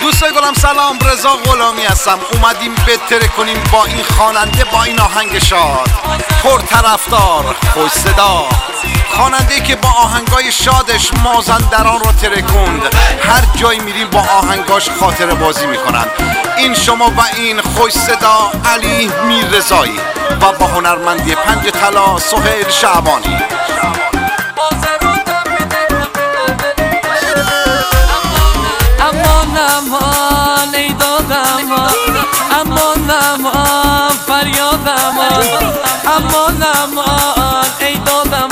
دوستای گلم سلام، رضا غلامی هستم. اومدیم بهتره کنیم با این خواننده، با این آهنگ شاد پر طرفدار خوش صدا، خواننده که با آهنگای شادش مازندران رو ترکوند. هر جای میریم با آهنگاش خاطره بازی میکنن. این شما و این خوش صدا علی میررضایی و با هنرمندی پنج طلا سهیل شعبانی. امان ای دادم، امان فریادم، امان ای دادم،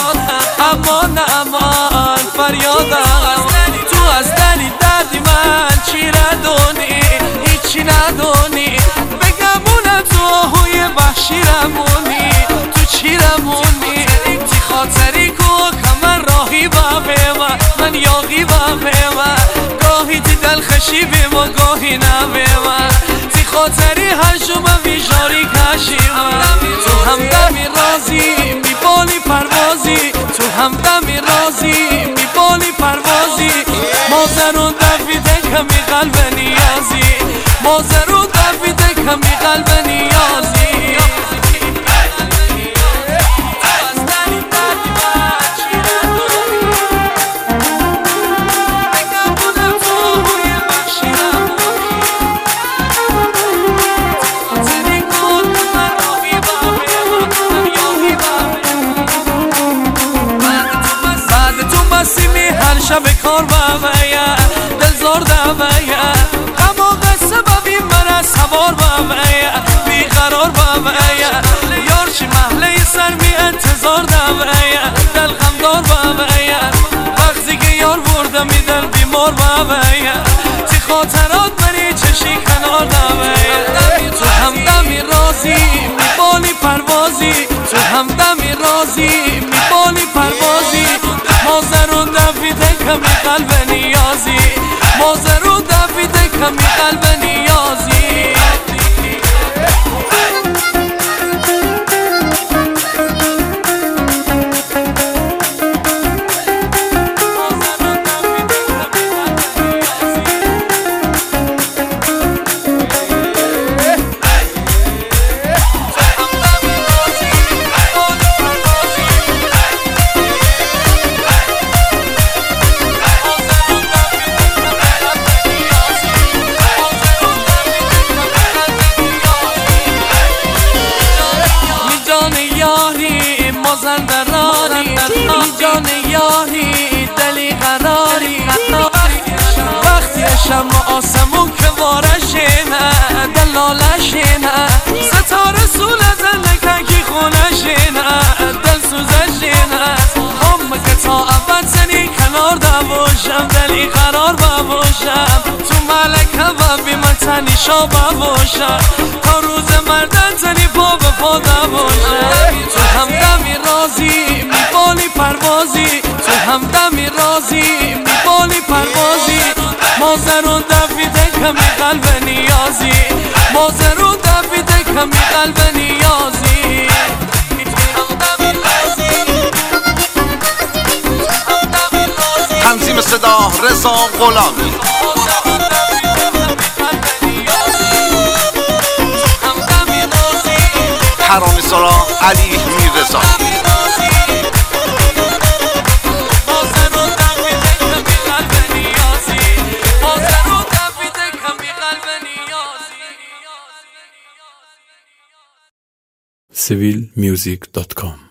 امان فریادم. تو از دلی دردی من چی ندونی، هیچی ندونی، بگمونه تو آهوی وحشی رمونی، تو چی رمونی؟ تی خاطری کو کمر راهی با به من یاقی با به گاهی تی دل خشی به ما گاهی نبه من، تی خاطری هر شما ویژاری کشی من. تو همدمی رازی میبالی پروازی، تو همدمی رازی میبالی پروازی. مازرون دویده کمی قلب نیازی، مازرون دویده کمی قلب نیازی. هر شب کار بابایا دل زار دابایا، اما قصه ببین من سوار بابایا بیقرار بابایا. یار چی محله سر می انتظار دابایا دل غمدار بابایا، وقتی که یار برده می دل بیمار بابایا. تی خاطرات بری چشی کنار دابایا. تو همدمی رازی میبالی پروازی، تو همدمی رازی میبالی پروازی. مازرون دویده کمی قلب نیازی، مازرون دویده کمی قلب نیازی. مازندرانی جان یاری دلی قراری، وقتی شم آسمون که وارشینه دلالشینه، ستاره سول زندگی خونشینه دل سوزشینه. هم که تا ابد زنی کنار دباشم دلی قرار بباشم، تو ملکه و بی من تنی شا بباشم، تا روز مردن تنی پا به پا دباشم. تو همدمی رازی میبالی پروازی، تو همدمی رازی میبالی پروازی. مازرون دویده کمی قلب نیازی، مازرون دویده کمی قلب نیازی. تنظیم صدا رضا غلامی، ترانه سرا علی میررضایی. civilmusic.com